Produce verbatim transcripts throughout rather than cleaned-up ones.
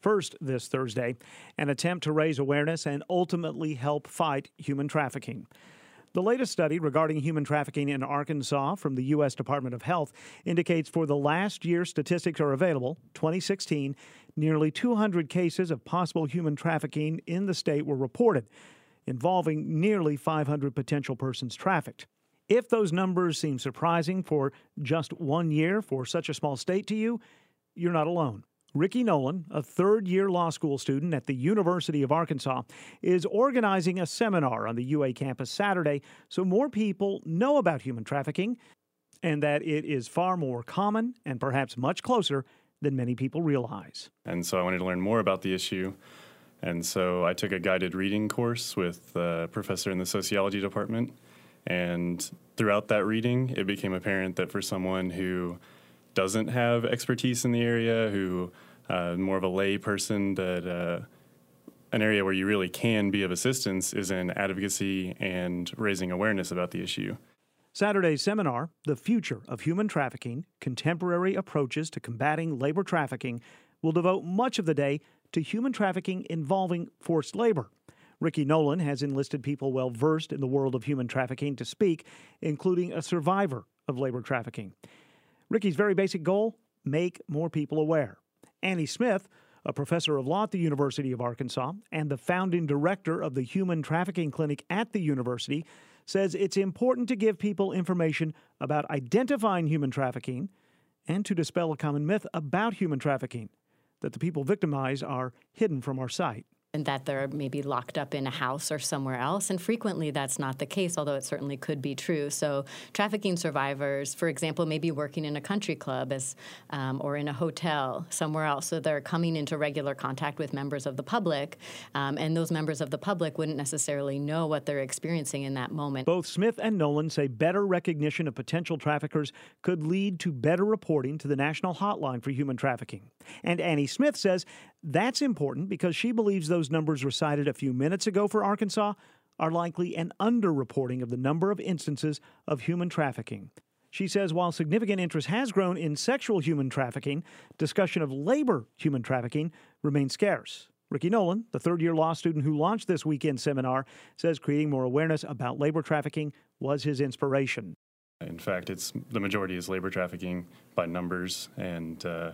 First this Thursday, an attempt to raise awareness and ultimately help fight human trafficking. The latest study regarding human trafficking in Arkansas from the U S Department of Health indicates for the last year statistics are available, twenty sixteen, nearly two hundred cases of possible human trafficking in the state were reported, involving nearly five hundred potential persons trafficked. If those numbers seem surprising for just one year for such a small state to you, you're not alone. Ricky Nolan, a third-year law school student at the University of Arkansas, is organizing a seminar on the U A campus Saturday so more people know about human trafficking and that it is far more common and perhaps much closer than many people realize. And so I wanted to learn more about the issue. And so I took a guided reading course with a professor in the sociology department. And throughout that reading, it became apparent that for someone who doesn't have expertise in the area, who uh, more of a lay person, that uh, an area where you really can be of assistance is in advocacy and raising awareness about the issue. Saturday's seminar, The Future of Human Trafficking, Contemporary Approaches to Combating Labor Trafficking, will devote much of the day to human trafficking involving forced labor. Ricky Nolan has enlisted people well versed in the world of human trafficking to speak, including a survivor of labor trafficking. Ricky's very basic goal, make more people aware. Annie Smith, a professor of law at the University of Arkansas and the founding director of the Human Trafficking Clinic at the university, says it's important to give people information about identifying human trafficking and to dispel a common myth about human trafficking, that the people victimized are hidden from our sight. And that they're maybe locked up in a house or somewhere else. And frequently that's not the case, although it certainly could be true. So trafficking survivors, for example, may be working in a country club as, um, or in a hotel somewhere else. So they're coming into regular contact with members of the public, um, and those members of the public wouldn't necessarily know what they're experiencing in that moment. Both Smith and Nolan say better recognition of potential traffickers could lead to better reporting to the National Hotline for Human Trafficking. And Annie Smith says that's important because she believes those numbers recited a few minutes ago for Arkansas are likely an underreporting of the number of instances of human trafficking. She says while significant interest has grown in sexual human trafficking, discussion of labor human trafficking remains scarce. Ricky Nolan, the third-year law student who launched this weekend seminar, says creating more awareness about labor trafficking was his inspiration. In fact, it's the majority is labor trafficking by numbers, and uh,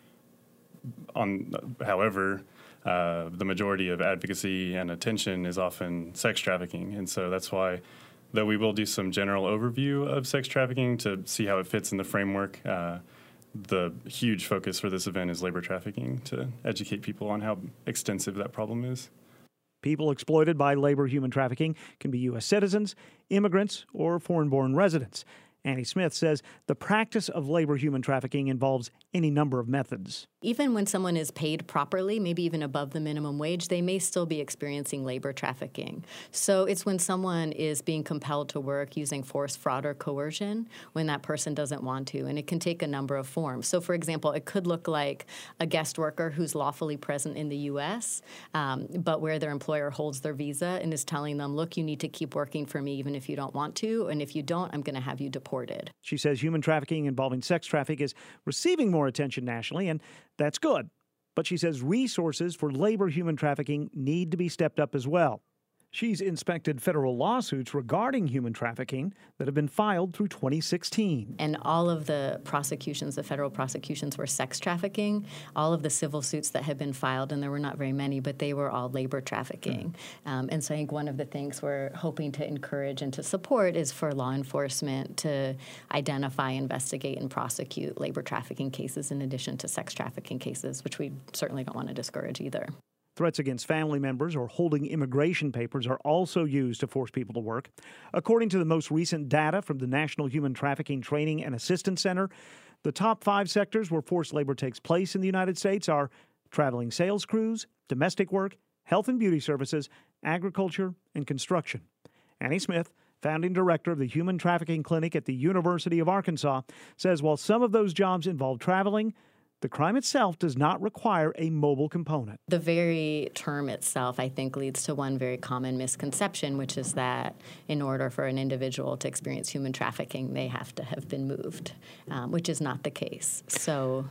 on, however, uh, the majority of advocacy and attention is often sex trafficking. And so that's why, though we will do some general overview of sex trafficking to see how it fits in the framework, uh, the huge focus for this event is labor trafficking to educate people on how extensive that problem is. People exploited by labor human trafficking can be U S citizens, immigrants, or foreign-born residents. Annie Smith says the practice of labor human trafficking involves any number of methods. Even when someone is paid properly, maybe even above the minimum wage, they may still be experiencing labor trafficking. So it's when someone is being compelled to work using force, fraud, or coercion when that person doesn't want to, and it can take a number of forms. So, for example, it could look like a guest worker who's lawfully present in the U S, um, but where their employer holds their visa and is telling them, look, you need to keep working for me even if you don't want to, and if you don't, I'm going to have you deported. She says human trafficking involving sex traffic is receiving more attention nationally, and that's good. But she says resources for labor human trafficking need to be stepped up as well. She's inspected federal lawsuits regarding human trafficking that have been filed through twenty sixteen. And all of the prosecutions, the federal prosecutions, were sex trafficking. All of the civil suits that had been filed, and there were not very many, but they were all labor trafficking. Mm. Um, and so I think one of the things we're hoping to encourage and to support is for law enforcement to identify, investigate, and prosecute labor trafficking cases in addition to sex trafficking cases, which we certainly don't want to discourage either. Threats against family members or holding immigration papers are also used to force people to work. According to the most recent data from the National Human Trafficking Training and Assistance Center, the top five sectors where forced labor takes place in the United States are traveling sales crews, domestic work, health and beauty services, agriculture, and construction. Annie Smith, founding director of the Human Trafficking Clinic at the University of Arkansas, says while some of those jobs involve traveling, the crime itself does not require a mobile component. The very term itself, I think, leads to one very common misconception, which is that in order for an individual to experience human trafficking, they have to have been moved, um, which is not the case. So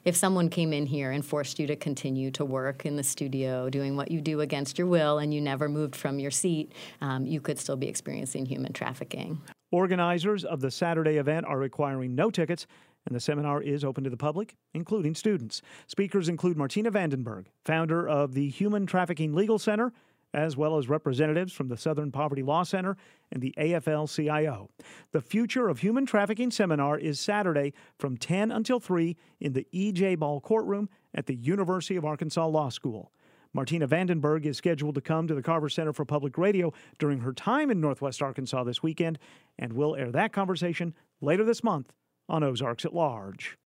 if someone came in here and forced you to continue to work in the studio doing what you do against your will and you never moved from your seat, um, you could still be experiencing human trafficking. Organizers of the Saturday event are requiring no tickets, and the seminar is open to the public, including students. Speakers include Martina Vandenberg, founder of the Human Trafficking Legal Center, as well as representatives from the Southern Poverty Law Center and the A F L C I O. The Future of Human Trafficking seminar is Saturday from ten until three in the E J Ball courtroom at the University of Arkansas Law School. Martina Vandenberg is scheduled to come to the Carver Center for Public Radio during her time in Northwest Arkansas this weekend, and we'll air that conversation later this month on Ozarks at Large.